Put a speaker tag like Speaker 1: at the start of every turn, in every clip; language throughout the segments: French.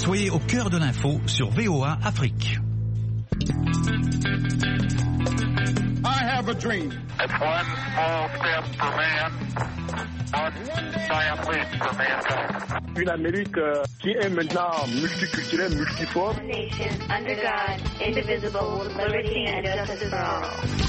Speaker 1: Soyez au cœur de l'info sur VOA Afrique.
Speaker 2: I have a dream.
Speaker 3: It's one small step for man, one giant leap for mankind.
Speaker 4: Une Amérique qui est maintenant multiculturelle, multiforme.
Speaker 5: Nation under God, indivisible, with liberty and justice for all.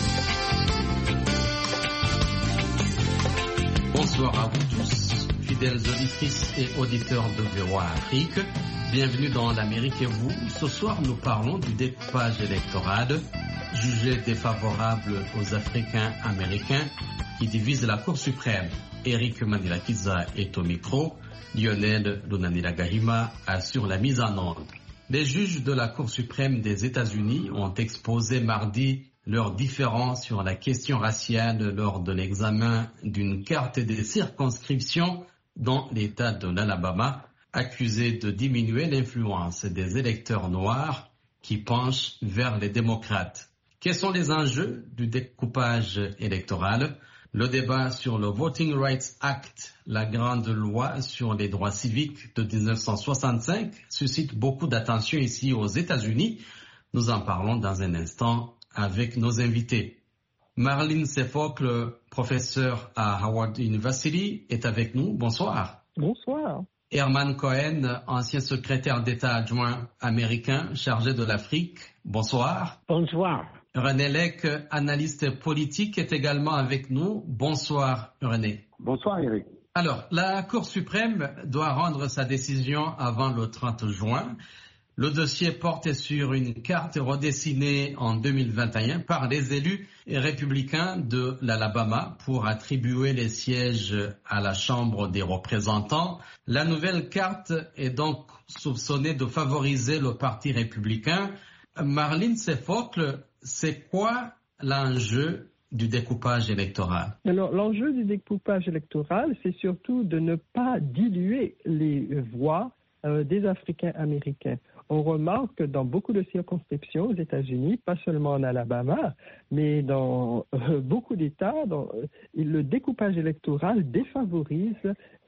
Speaker 6: Bonsoir à vous tous, fidèles auditrices et auditeurs de VOA Afrique. Bienvenue dans l'Amérique et vous. Ce soir, nous parlons du découpage électoral jugé défavorable aux Africains américains qui divise la Cour suprême. Eric Manirakiza est au micro. Lionel Lunaniragahima assure la mise en ordre. Les juges de la Cour suprême des États-Unis ont exposé mardi leurs différends sur la question raciale lors de l'examen d'une carte des circonscriptions dans l'État de l'Alabama, accusé de diminuer l'influence des électeurs noirs qui penchent vers les démocrates. Quels sont les enjeux du découpage électoral? Le débat sur le Voting Rights Act, la grande loi sur les droits civiques de 1965, suscite beaucoup d'attention ici aux États-Unis. Nous en parlons dans un instant avec nos invités. Marlene Sefocle, professeure à Howard University, est avec nous. Bonsoir.
Speaker 7: Bonsoir.
Speaker 6: Herman Cohen, ancien secrétaire d'État adjoint américain chargé de l'Afrique. Bonsoir.
Speaker 7: Bonsoir.
Speaker 6: René Lec, analyste politique, est également avec nous. Bonsoir, René.
Speaker 4: Bonsoir, Eric.
Speaker 6: Alors, la Cour suprême doit rendre sa décision avant le 30 juin. Le dossier porte sur une carte redessinée en 2021 par les élus républicains de l'Alabama pour attribuer les sièges à la Chambre des représentants. La nouvelle carte est donc soupçonnée de favoriser le Parti républicain. Marlene Sefocle, c'est quoi l'enjeu du découpage électoral?
Speaker 7: Alors, l'enjeu du découpage électoral, c'est surtout de ne pas diluer les voix des Africains américains. On remarque que dans beaucoup de circonscriptions aux États-Unis, pas seulement en Alabama, mais dans beaucoup d'États, le découpage électoral défavorise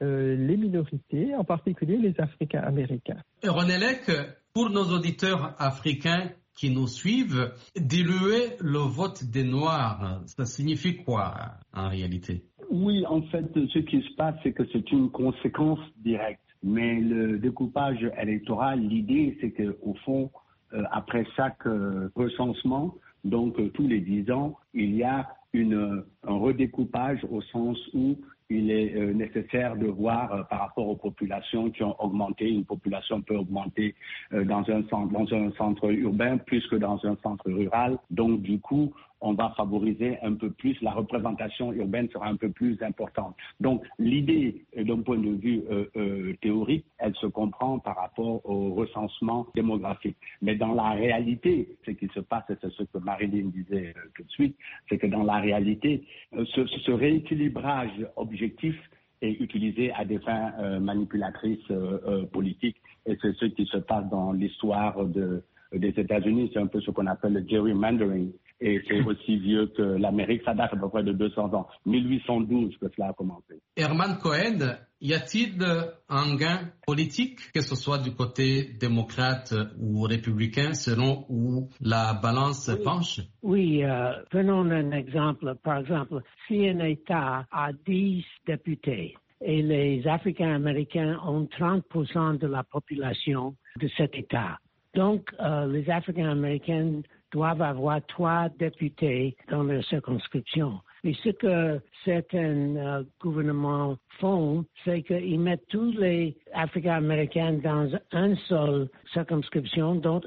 Speaker 7: les minorités, en particulier les Africains américains.
Speaker 6: René Lec, pour nos auditeurs africains qui nous suivent, diluer le vote des Noirs, ça signifie quoi en réalité?
Speaker 8: Oui, en fait, ce qui se passe, c'est que c'est une conséquence directe. Mais le découpage électoral, l'idée, c'est qu'au fond, après chaque recensement, donc tous les 10 ans, il y a un redécoupage au sens où il est nécessaire de voir par rapport aux populations qui ont augmenté. Une population peut augmenter dans un centre urbain plus que dans un centre rural. Donc, du coup, on va favoriser un peu plus, la représentation urbaine sera un peu plus importante. Donc, l'idée, d'un point de vue théorique, elle se comprend par rapport au recensement démographique. Mais dans la réalité, ce qui se passe, et c'est ce que Marilyn disait tout de suite, c'est que dans la réalité, ce rééquilibrage objectif est utilisé à des fins manipulatrices politiques. Et c'est ce qui se passe dans l'histoire des États-Unis. C'est un peu ce qu'on appelle le gerrymandering. Et c'est aussi vieux que l'Amérique. Ça date à peu près de 200 ans. 1812 que cela a commencé.
Speaker 6: Herman Cohen, y a-t-il un gain politique, que ce soit du côté démocrate ou républicain, selon où la balance penche?
Speaker 9: Oui, prenons un exemple. Par exemple, si un État a 10 députés et les Africains-Américains ont 30% de la population de cet État, donc les Africains-Américains doivent avoir 3 députés dans leur circonscription. Et ce que certains gouvernements font, c'est qu'ils mettent tous les Africains-Américains dans une seule circonscription. Donc,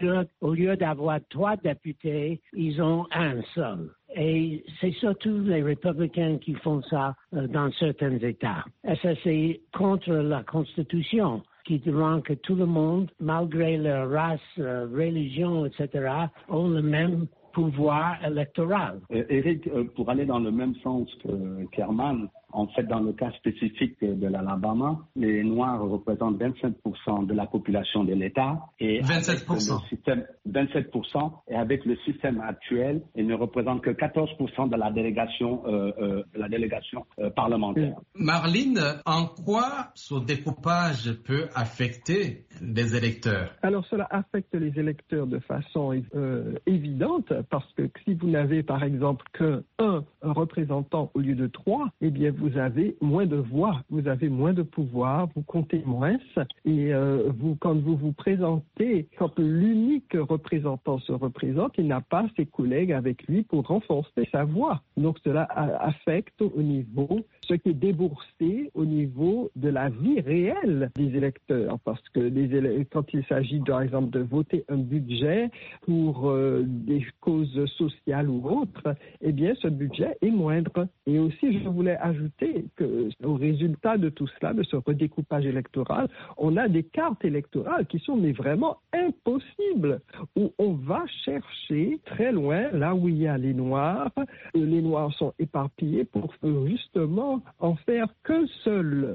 Speaker 9: au lieu d'avoir 3 députés, ils ont un seul. Et c'est surtout les républicains qui font ça dans certains États. Et ça, c'est contre la Constitution, qui demande que tout le monde, malgré leur race, religion, etc., ont le même pouvoir électoral.
Speaker 8: Eric, pour aller dans le même sens qu'Herman, En fait, dans le cas spécifique de l'Alabama, les Noirs représentent 27% de la population de l'État. Et
Speaker 6: 27%.
Speaker 8: 27%. Et avec le système actuel, ils ne représentent que 14% de la délégation, parlementaire.
Speaker 6: Marlene, en quoi ce découpage peut affecter les électeurs?
Speaker 7: Alors, cela affecte les électeurs de façon évidente, parce que si vous n'avez, par exemple, qu'un représentant au lieu de 3, eh bien, vous avez moins de voix, vous avez moins de pouvoir, vous comptez moins, et quand vous vous présentez, quand l'unique représentant se représente, il n'a pas ses collègues avec lui pour renforcer sa voix. Donc, cela affecte au niveau, ce qui est déboursé au niveau de la vie réelle des électeurs, parce que quand il s'agit, par exemple, de voter un budget pour des causes sociales ou autres, eh bien, ce budget est moindre. Et aussi, je voulais ajouter qu'au résultat de tout cela, de ce redécoupage électoral, on a des cartes électorales qui sont mais vraiment impossibles, où on va chercher très loin, là où il y a les Noirs. Les Noirs sont éparpillés pour justement en faire qu'un seul,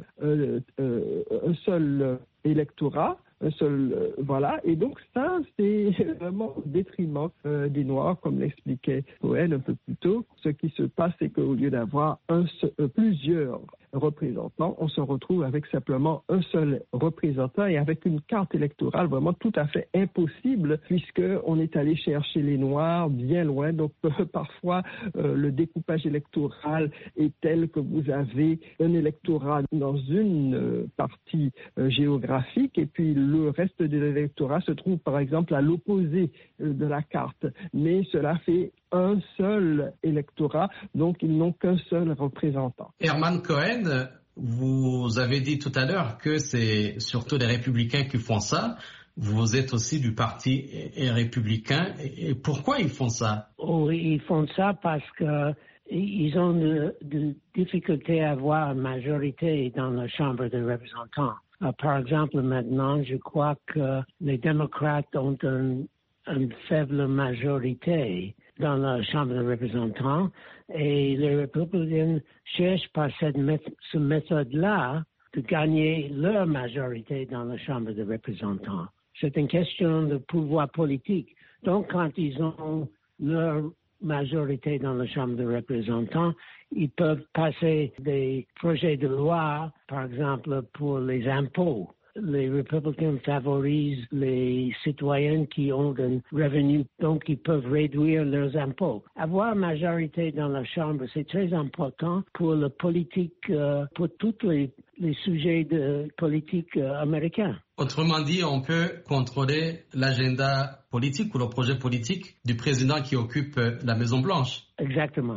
Speaker 7: un seul électorat. Voilà, et donc ça, c'est vraiment au détriment des Noirs, comme l'expliquait Cohen un peu plus tôt. Ce qui se passe, c'est qu'au lieu d'avoir plusieurs représentants, on se retrouve avec simplement un seul représentant et avec une carte électorale vraiment tout à fait impossible, puisqu'on est allé chercher les Noirs bien loin. Donc parfois, le découpage électoral est tel que vous avez un électorat dans une partie géographique et puis le reste de l'électorat se trouve par exemple à l'opposé de la carte. Mais cela fait un seul électorat, donc ils n'ont qu'un seul représentant.
Speaker 6: Herman Cohen, vous avez dit tout à l'heure que c'est surtout les républicains qui font ça. Vous êtes aussi du parti républicain. Et pourquoi ils font ça?
Speaker 9: Oh, ils font ça parce que ils ont de difficultés à avoir une majorité dans la Chambre des représentants. Par exemple, maintenant, je crois que les démocrates ont une faible majorité dans la Chambre des représentants et les républicains cherchent par cette méthode-là de gagner leur majorité dans la Chambre des représentants. C'est une question de pouvoir politique. Donc, quand ils ont leur majorité dans la Chambre des représentants, ils peuvent passer des projets de loi, par exemple, pour les impôts. Les républicains favorisent les citoyens qui ont un revenu, donc ils peuvent réduire leurs impôts. Avoir majorité dans la Chambre, c'est très important pour la politique, pour tous les sujets de politique américains.
Speaker 6: Autrement dit, on peut contrôler l'agenda politique ou le projet politique du président qui occupe la Maison-Blanche.
Speaker 9: Exactement.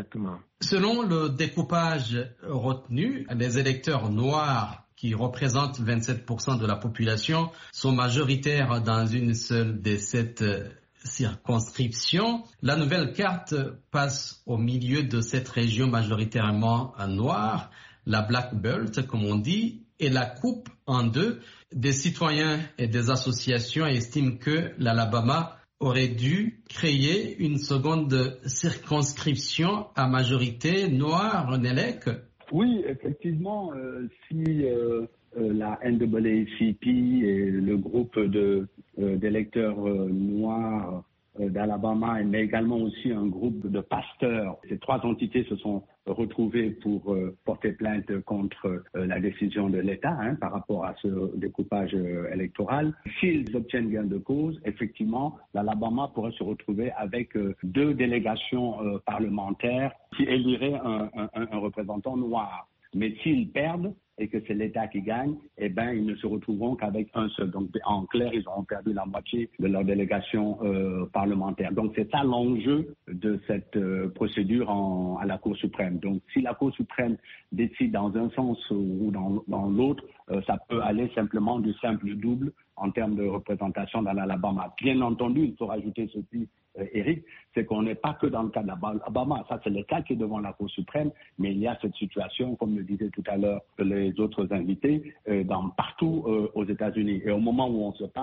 Speaker 6: Selon le découpage retenu, les électeurs noirs qui représentent 27% de la population sont majoritaires dans une seule de cette circonscription. La nouvelle carte passe au milieu de cette région majoritairement noire, la Black Belt, comme on dit, et la coupe en deux. Des citoyens et des associations estiment que l'Alabama aurait dû créer une seconde circonscription à majorité noire, Nelek.
Speaker 8: Oui, effectivement, si la NAACP et le groupe d'électeurs noirs d'Alabama, mais également aussi un groupe de pasteurs, ces trois entités se sont retrouvées pour porter plainte contre la décision de l'État par rapport à ce découpage électoral. S'ils obtiennent gain de cause, effectivement, l'Alabama pourrait se retrouver avec deux délégations parlementaires qui éliraient un représentant noir. Mais s'ils perdent et que c'est l'État qui gagne, eh ben ils ne se retrouveront qu'avec un seul. Donc en clair, ils auront perdu la moitié de leur délégation parlementaire. Donc c'est ça l'enjeu de cette procédure à la Cour suprême. Donc si la Cour suprême décide dans un sens ou dans l'autre, ça peut aller simplement du simple double en termes de représentation dans l'Alabama. Bien entendu, il faut rajouter ceci, Eric, c'est qu'on n'est pas que dans le cas de l'Alabama. Ça, c'est le cas qui est devant la Cour suprême, mais il y a cette situation, comme le disaient tout à l'heure les autres invités, partout aux États-Unis. Et au moment où on se parle,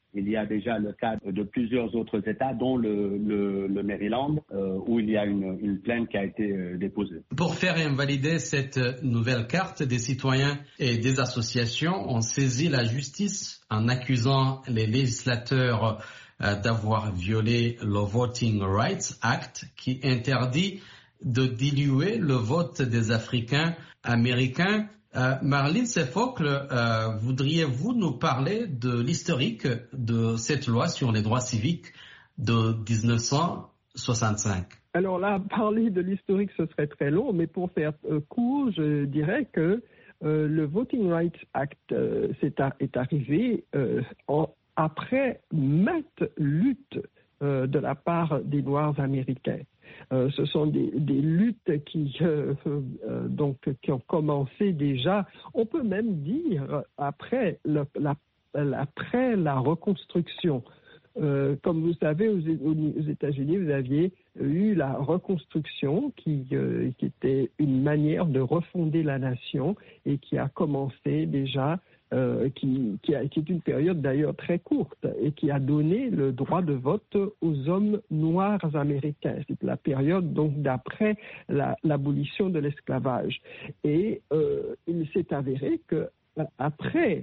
Speaker 8: Il y a déjà le cas de plusieurs autres États, dont le Maryland, où il y a une plainte qui a été déposée.
Speaker 6: Pour faire invalider cette nouvelle carte, des citoyens et des associations ont saisi la justice en accusant les législateurs d'avoir violé le Voting Rights Act qui interdit de diluer le vote des Africains américains. Marlene Sefocle, voudriez-vous nous parler de l'historique de cette loi sur les droits civiques de 1965?
Speaker 7: Alors là, parler de l'historique, ce serait très long, mais pour faire court, je dirais que le Voting Rights Act est arrivé après maintes luttes de la part des Noirs américains. Ce sont des luttes qui ont commencé déjà, on peut même dire, après la reconstruction. Comme vous savez, aux États-Unis, vous aviez eu la reconstruction qui était une manière de refonder la nation et qui a commencé déjà, qui est une période d'ailleurs très courte et qui a donné le droit de vote aux hommes noirs américains. C'est la période donc d'après l'abolition de l'esclavage. Et il s'est avéré que après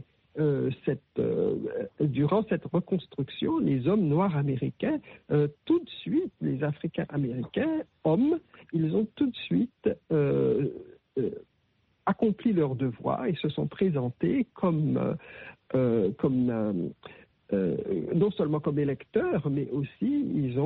Speaker 7: durant cette reconstruction, les hommes noirs américains, tout de suite, les Africains américains, hommes, ils ont tout de suite accompli leur devoir et se sont présentés non seulement comme électeurs, mais aussi ils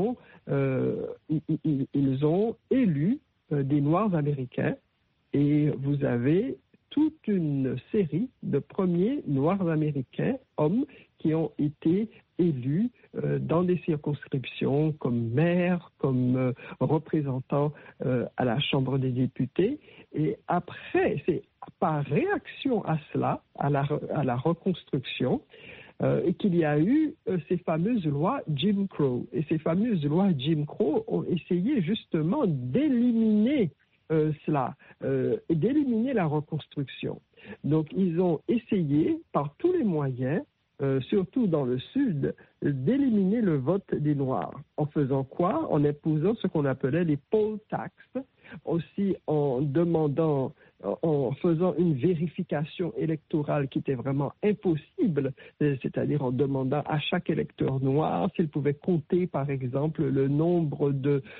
Speaker 7: ont élu des Noirs américains et vous avez toute une série de premiers Noirs américains, hommes, qui ont été élus dans des circonscriptions comme maires, comme représentants à la Chambre des députés. Et après, c'est par réaction à cela, à la reconstruction, qu'il y a eu ces fameuses lois Jim Crow. Et ces fameuses lois Jim Crow ont essayé justement d'éliminer d'éliminer la reconstruction. Donc, ils ont essayé, par tous les moyens, surtout dans le Sud, d'éliminer le vote des Noirs. En faisant quoi? En imposant ce qu'on appelait les poll tax, aussi en faisant une vérification électorale qui était vraiment impossible, c'est-à-dire en demandant à chaque électeur noir s'il pouvait compter, par exemple, le nombre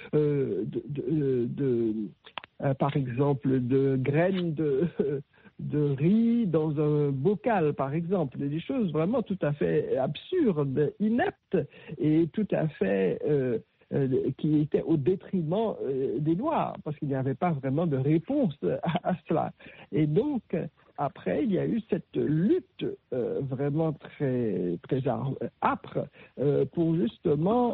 Speaker 7: par exemple, de graines de riz dans un bocal, par exemple. Des choses vraiment tout à fait absurdes, ineptes et tout à fait qui étaient au détriment des Noirs, parce qu'il n'y avait pas vraiment de réponse à cela. Et donc, après, il y a eu cette lutte vraiment très, très âpre pour justement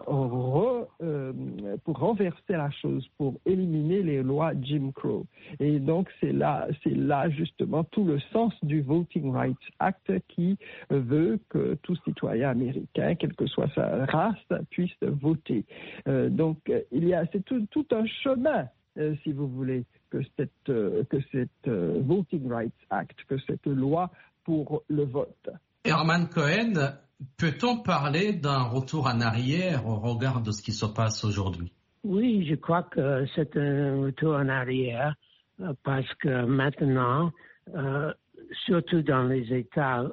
Speaker 7: pour renverser la chose, pour éliminer les lois Jim Crow. Et donc, c'est là justement tout le sens du Voting Rights Act qui veut que tout citoyen américain, quelle que soit sa race, puisse voter. Donc, c'est tout un chemin, si vous voulez, que cette Voting Rights Act, que cette loi pour le vote.
Speaker 6: Herman Cohen, peut-on parler d'un retour en arrière au regard de ce qui se passe aujourd'hui?
Speaker 9: Oui, je crois que c'est un retour en arrière parce que maintenant, surtout dans les États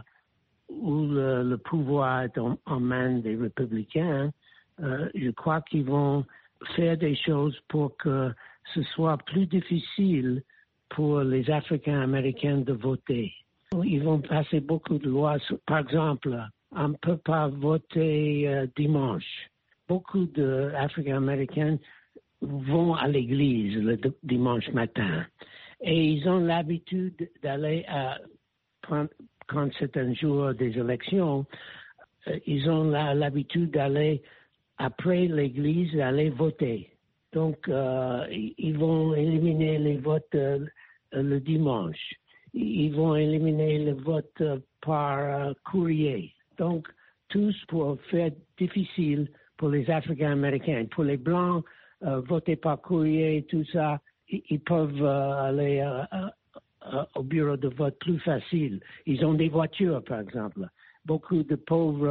Speaker 9: où le pouvoir est en main des républicains, je crois qu'ils vont faire des choses pour que ce soit plus difficile pour les Africains-Américains de voter. Ils vont passer beaucoup de lois. Par exemple, on ne peut pas voter dimanche. Beaucoup d'Africains-Américains vont à l'église le dimanche matin. Et ils ont l'habitude d'aller quand c'est un jour des élections, ils ont l'habitude d'aller après l'église, d'aller voter. Donc, ils vont éliminer les votes le dimanche. Ils vont éliminer le vote par courrier. Donc, tous pour faire difficile pour les Africains-Américains. Pour les Blancs, voter par courrier, tout ça, ils peuvent aller au bureau de vote plus facile. Ils ont des voitures, par exemple. Beaucoup de pauvres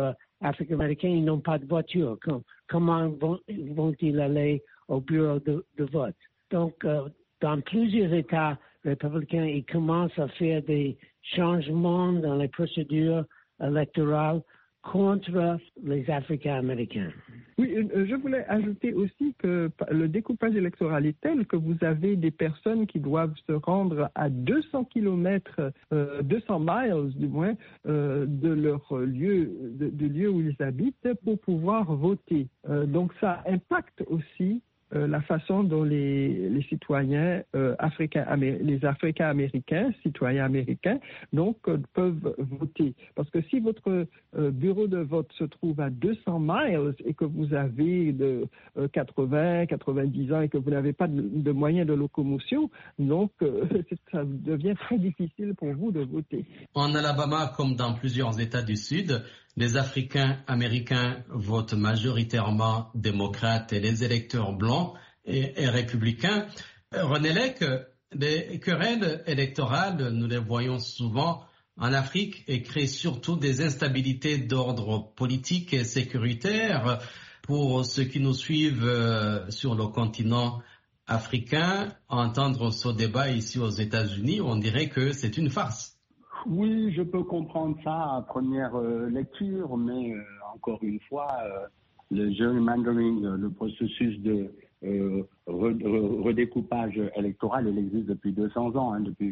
Speaker 9: Africains-Américains, ils n'ont pas de voiture. Comment vont-ils aller au bureau de vote? Donc, dans plusieurs États républicains, ils commencent à faire des changements dans les procédures électorales contre les Africains-Américains.
Speaker 7: Oui, je voulais ajouter aussi que le découpage électoral est tel que vous avez des personnes qui doivent se rendre à 200 kilomètres, 200 miles du moins, de leur lieu, du lieu où ils habitent pour pouvoir voter. Donc ça impacte aussi la façon dont les citoyens les Africains-Américains, citoyens américains, donc peuvent voter. Parce que si votre bureau de vote se trouve à 200 miles et que vous avez de 80, 90 ans et que vous n'avez pas de moyens de locomotion, donc ça devient très difficile pour vous de voter.
Speaker 6: En Alabama, comme dans plusieurs États du Sud, les Africains-Américains votent majoritairement démocrates et les électeurs blancs et républicains. René Lec, les querelles électorales, nous les voyons souvent en Afrique et créent surtout des instabilités d'ordre politique et sécuritaire. Pour ceux qui nous suivent sur le continent africain, entendre ce débat ici aux États-Unis, on dirait que c'est une farce.
Speaker 8: Oui, je peux comprendre ça à première lecture, mais encore une fois, le gerrymandering, le processus de redécoupage électoral, il existe depuis 200 ans, depuis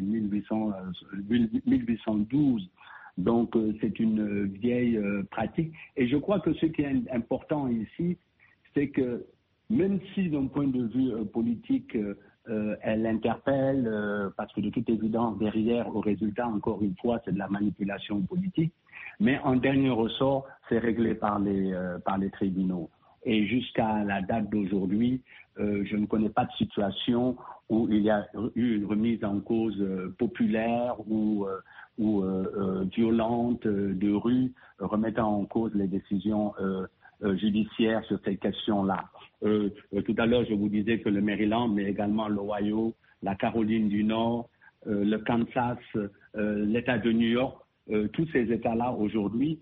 Speaker 8: 1812. Donc, c'est une vieille pratique. Et je crois que ce qui est important ici, c'est que même si d'un point de vue politique, elle interpelle, parce que de toute évidence, derrière, au résultat, encore une fois, c'est de la manipulation politique. Mais en dernier ressort, c'est réglé par les tribunaux. Et jusqu'à la date d'aujourd'hui, je ne connais pas de situation où il y a eu une remise en cause populaire ou violente de rue, remettant en cause les décisions judiciaires sur ces questions-là. Tout à l'heure, je vous disais que le Maryland, mais également l'Ohio, la Caroline du Nord, le Kansas, l'État de New York, tous ces États-là, aujourd'hui,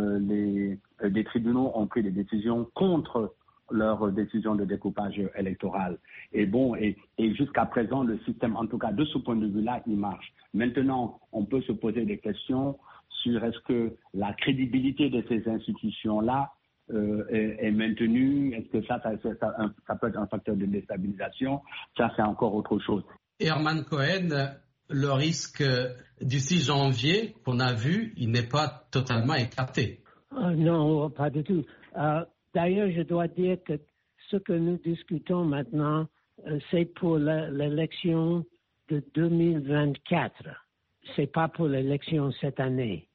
Speaker 8: les tribunaux ont pris des décisions contre leur décision de découpage électoral. Et bon, et jusqu'à présent, le système, en tout cas de ce point de vue-là, il marche. Maintenant, on peut se poser des questions sur est-ce que la crédibilité de ces institutions-là est maintenue, est-ce que ça peut être un facteur de déstabilisation? Ça, c'est encore autre chose.
Speaker 6: Herman Cohen, le risque du 6 janvier qu'on a vu, il n'est pas totalement écarté.
Speaker 9: Non, pas du tout. D'ailleurs, je dois dire que ce que nous discutons maintenant, c'est pour l'élection de 2024. C'est pas pour l'élection cette année.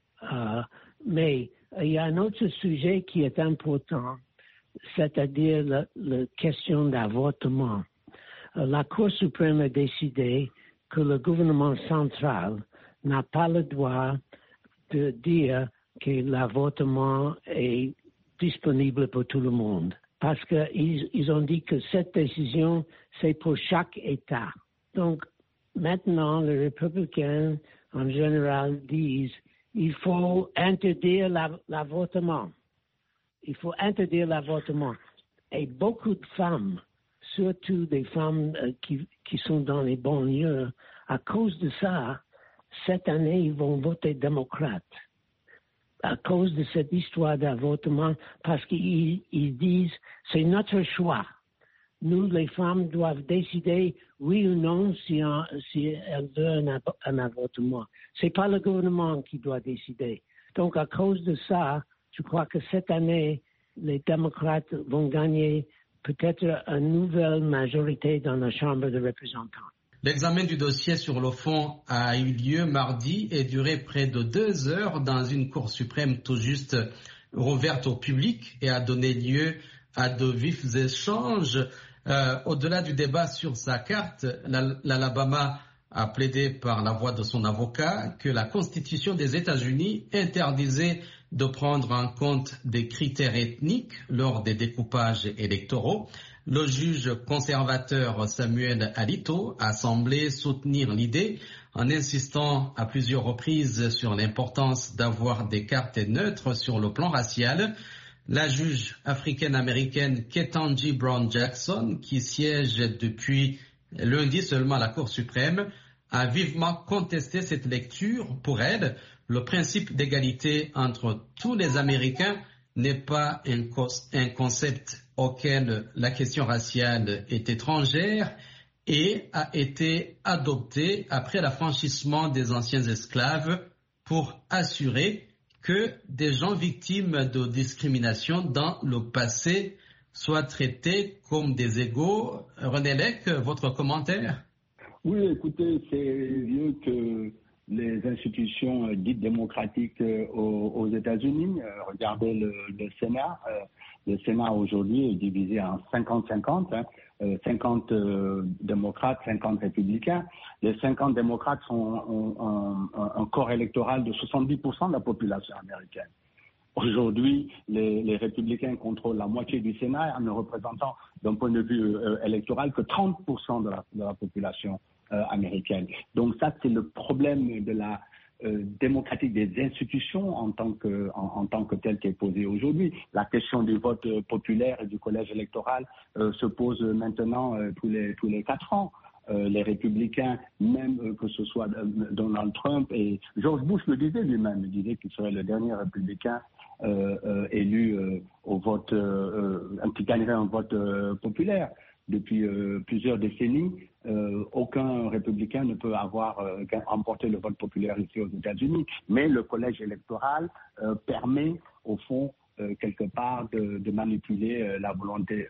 Speaker 9: Mais il y a un autre sujet qui est important, c'est-à-dire la question d'avortement. La Cour suprême a décidé que le gouvernement central n'a pas le droit de dire que l'avortement est disponible pour tout le monde. Parce qu'ils ont dit que cette décision, c'est pour chaque État. Donc, maintenant, les républicains, en général, disent il faut interdire l'avortement. Il faut interdire l'avortement. Et beaucoup de femmes, surtout des femmes qui sont dans les banlieues, à cause de ça, cette année, ils vont voter démocrate. À cause de cette histoire d'avortement, parce qu'ils disent c'est notre choix. Nous, les femmes, doivent décider oui ou non si elles veulent un avortement. C'est pas le gouvernement qui doit décider. Donc, à cause de ça, je crois que cette année, les démocrates vont gagner peut-être une nouvelle majorité dans la Chambre des représentants.
Speaker 6: L'examen du dossier sur le fond a eu lieu mardi et duré près de 2 heures dans une Cour suprême tout juste rouverte au public et a donné lieu à de vifs échanges. Au-delà du débat sur sa carte, l'Alabama a plaidé par la voix de son avocat que la Constitution des États-Unis interdisait de prendre en compte des critères ethniques lors des découpages électoraux. Le juge conservateur Samuel Alito a semblé soutenir l'idée en insistant à plusieurs reprises sur l'importance d'avoir des cartes neutres sur le plan racial. La juge africaine-américaine Ketanji Brown Jackson, qui siège depuis lundi seulement à la Cour suprême, a vivement contesté cette lecture. Pour elle, le principe d'égalité entre tous les Américains n'est pas un concept auquel la question raciale est étrangère et a été adopté après l'affranchissement des anciens esclaves pour assurer que des gens victimes de discrimination dans le passé soient traités comme des égaux. René Lec, votre commentaire?
Speaker 8: Oui, écoutez, c'est vieux que les institutions dites démocratiques aux États-Unis. Regardez le Sénat. Le Sénat aujourd'hui est divisé en 50-50, 50 démocrates, 50 républicains. Les 50 démocrates ont un corps électoral de 70% de la population américaine. Aujourd'hui, les républicains contrôlent la moitié du Sénat en ne représentant d'un point de vue électoral que 30% de la population américaine. Donc ça, c'est le problème de la démocratique des institutions en tant que tel qui est posé aujourd'hui. La question du vote populaire et du collège électoral se pose maintenant tous les 4 ans. Les républicains, même que ce soit Donald Trump et George Bush le disait lui-même, il disait qu'il serait le dernier républicain élu au vote, qui gagnerait un vote populaire. Depuis plusieurs décennies, aucun républicain ne peut avoir remporté le vote populaire ici aux États-Unis. Mais le collège électoral permet, au fond, quelque part, de manipuler la volonté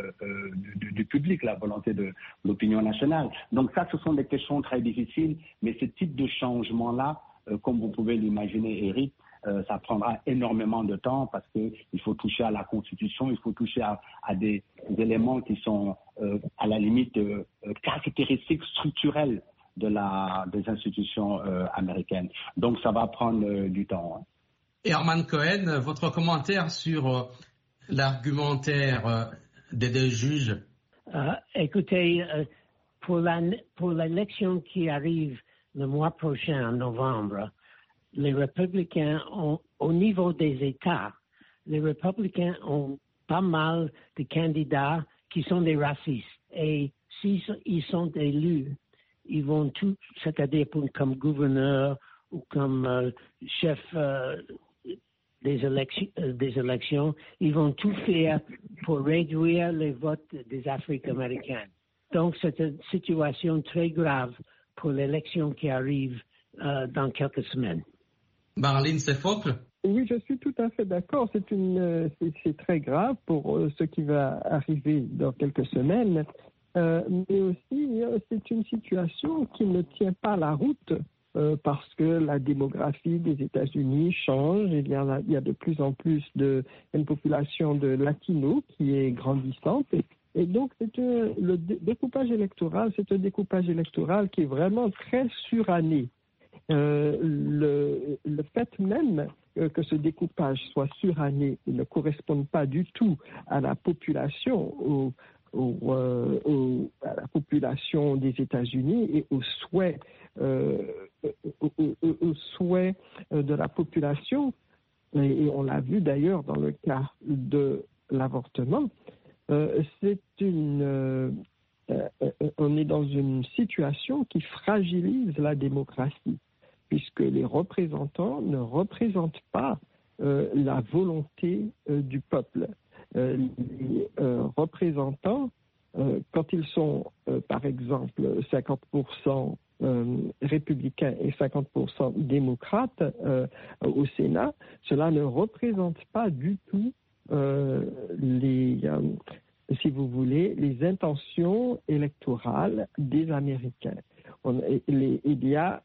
Speaker 8: du public, la volonté de l'opinion nationale. Donc ça, ce sont des questions très difficiles, mais ce type de changement-là, comme vous pouvez l'imaginer, Eric, ça prendra énormément de temps parce qu'il faut toucher à la Constitution, il faut toucher à des éléments qui sont à la limite caractéristiques structurelles des institutions américaines. Donc ça va prendre du temps. Hein.
Speaker 6: Herman Cohen, votre commentaire sur l'argumentaire des deux juges?
Speaker 9: Écoutez, pour l'élection qui arrive le mois prochain, en novembre, les républicains au niveau des États, les républicains ont pas mal de candidats qui sont des racistes. Et s'ils sont élus, ils vont tous, c'est-à-dire comme gouverneur ou comme chef des élections, ils vont tout faire pour réduire les votes des Africains-Américains. Donc, c'est une situation très grave pour l'élection qui arrive dans quelques semaines.
Speaker 6: Marlene Sefocle?
Speaker 7: Oui, je suis tout à fait d'accord. C'est très grave pour ce qui va arriver dans quelques semaines. Mais aussi, c'est une situation qui ne tient pas la route parce que la démographie des États-Unis change. Il y a de plus en plus une population de latinos qui est grandissante. Et donc, le découpage électoral, c'est un découpage électoral qui est vraiment très suranné. Le fait même que ce découpage soit suranné et ne corresponde pas du tout à la population, à la population des États-Unis et aux souhaits de la population, et on l'a vu d'ailleurs dans le cas de l'avortement, on est dans une situation qui fragilise la démocratie, puisque les représentants ne représentent pas la volonté du peuple. Les représentants, quand ils sont, par exemple, 50% républicains et 50% démocrates au Sénat, cela ne représente pas du tout si vous voulez, les intentions électorales des Américains. Il y a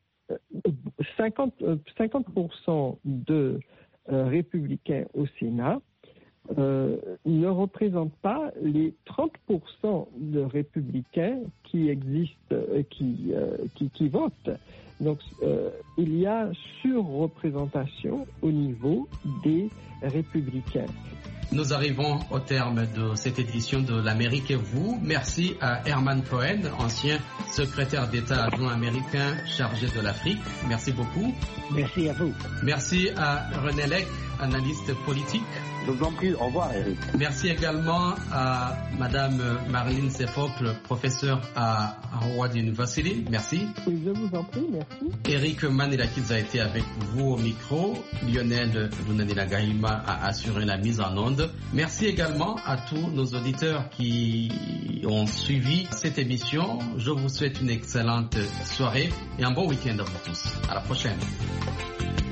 Speaker 7: 50% de républicains au Sénat ne représentent pas les 30% de républicains qui existent, qui votent. Donc, il y a surreprésentation au niveau des républicains.
Speaker 6: Nous arrivons au terme de cette édition de l'Amérique et vous. Merci à Herman Cohen, ancien secrétaire d'État adjoint américain chargé de l'Afrique. Merci beaucoup.
Speaker 9: Merci à vous.
Speaker 6: Merci à René Lec, analyste politique.
Speaker 4: Je vous en prie, au revoir Eric.
Speaker 6: Merci également à Madame Marlene Sefocle, professeure à Howard University. Merci.
Speaker 7: Oui, je vous en prie, merci.
Speaker 6: Eric Manilakidze a été avec vous au micro. Lionel Lunanila Gahima a assuré la mise en onde. Merci également à tous nos auditeurs qui ont suivi cette émission. Je vous souhaite une excellente soirée et un bon week-end à vous tous. À la prochaine.